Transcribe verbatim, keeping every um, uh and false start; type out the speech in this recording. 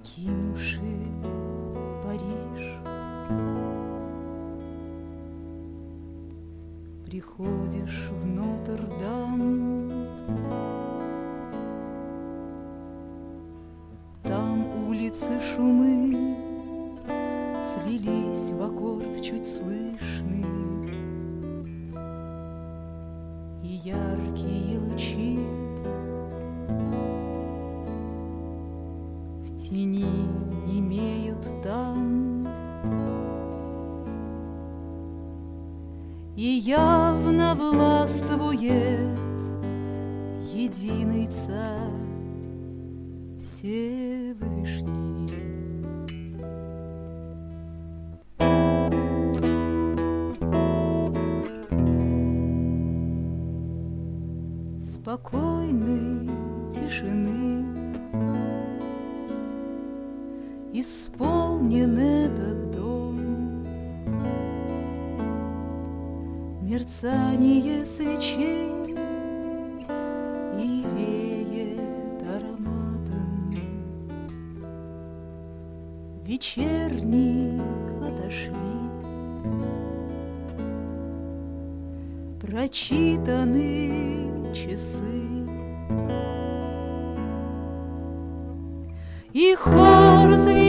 покинувши Париж, приходишь в Нотр-Дам. Там улицы шумы слились в аккорд чуть слышный, и яркие лучи в тени немеют там, и явно властвует единый царь Всевышний. Спокойной тишины исполнен этот дом, мерцание свечей и веет ароматом. Вечерние отошли, прочитаны часы, и хор звенит